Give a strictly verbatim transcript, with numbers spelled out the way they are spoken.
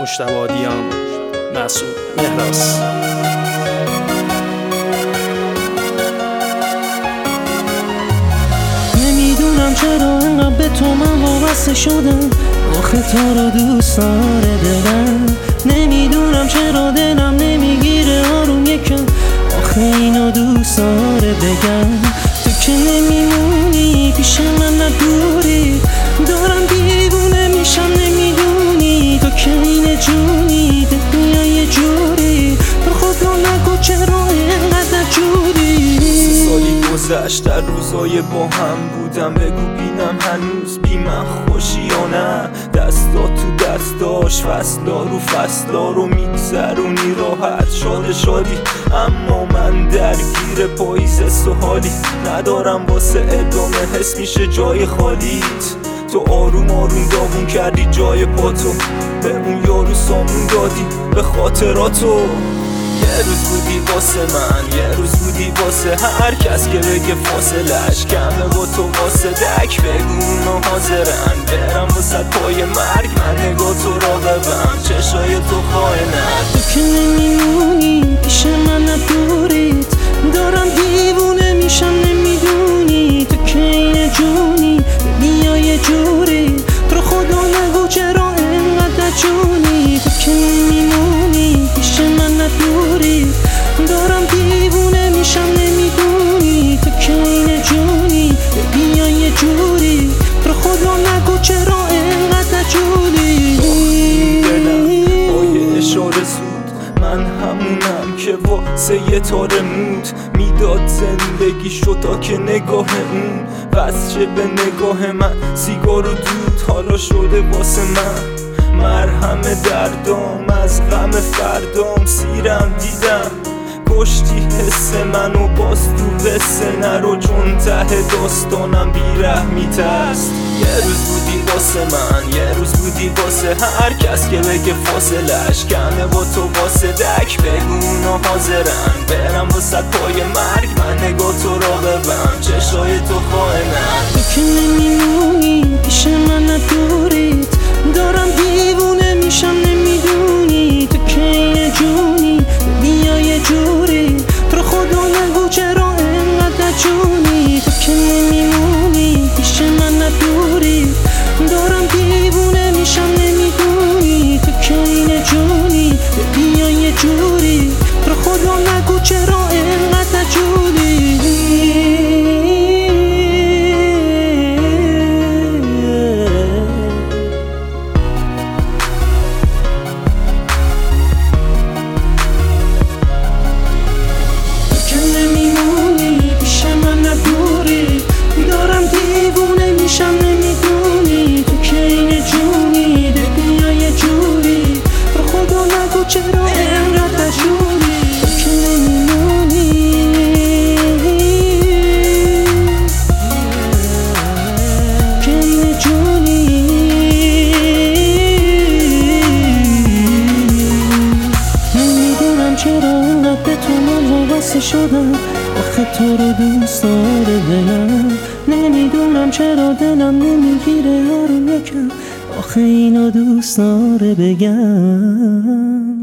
مجتبی آدیان، مسعود مهراس. نمیدونم چرا انقدر به تو من وابسته شدم، آخه تو رو دوست داره دلم. نمیدونم چرا دلم نمیگیره آروم یکم، آخه اینو دوست داره بگم. تو که نمیمونی پیش من ندوری، دارم دیوونه میشم نمیدونی. تو که این جونی دل میای یه جوری، تو خدا نگو چرا اینقدر جوری. سالی گذشت در روزای با هم بودم، بگو بینم هنوز بی من خوشی یا نه. دستا تو دستاش فصلا رو فصلا رو میگذرونی راحت شاد شادی، اما من درگیر پاییز سوالی ندارم واسه ادامه، حس میشه جای خالیت. تو آروم آروم داغون کردی جای پاتو، به اون یارو سامون دادی به خاطراتو. یه روز بودی واسه من، یه روز بودی واسه هر کس که بگه فاصلش کمه با تو واسه دک. بگو اونا حاضرن برم واسه پای مرگ، من نگاه تو را ببم چشای تو خواهنن. تو که نمیمونی پیش من ندوریت، دارم دیوونه میشم نمیدونی. تو که این جونی میای یه جوری، تو خدا نگو چرا اینقدر جونی. تو که نمیمونی پیش من ندوری، دارم دیوونه میشم نمیدونی. تو که این جونی میای یه جوری، تو خدا نگو چرا اینقدر جونی. با یه اشاره زود من همونم که واسه یه تار مود میداد زندگی شد تا که نگاه اون بس چه به نگاه من. سیگار و دود حالا شده واسه من مرهم دردام، از غم فردام سیرم دیدم. کشتی حس منو باز تو قصه نرو، چون ته داستانم بیرحمیت است. یه روز بودی واسه من، یه روز بودی واسه هر کس که بگه فاصلش کمه با تو واسه دک. بگو اونا حاضرن برم واسه پای مرگ، من نگاه تو را ببم چشای تو خواهنن. تو که نمیمونی پیش من ندوریت، دارم دیوونه میشم نمیدونی. تو که این جونی میای یه جوری، تو خدا نگو چرا اینقدر جونی. تو که نمیمونی پیش من ندوری، دارم دیوونه میشم نمیدونی. تو که این جونی میای یه جوری، تو خدا نگو چرا اینقدر جونی. میشم نمیدونی. تو که این جونی دل میای یه جوری، تو خدا نگو چرا اینقدر جونی. تو که نمیمونی که این جونی. نمیدونم چرا اینقدر به تو من وابسته شدم، آخه تو رو دوست داره دلم. نمیدونم چرا دلم نمیگیره آروم یکم، آخه اینو دوست داره بگم.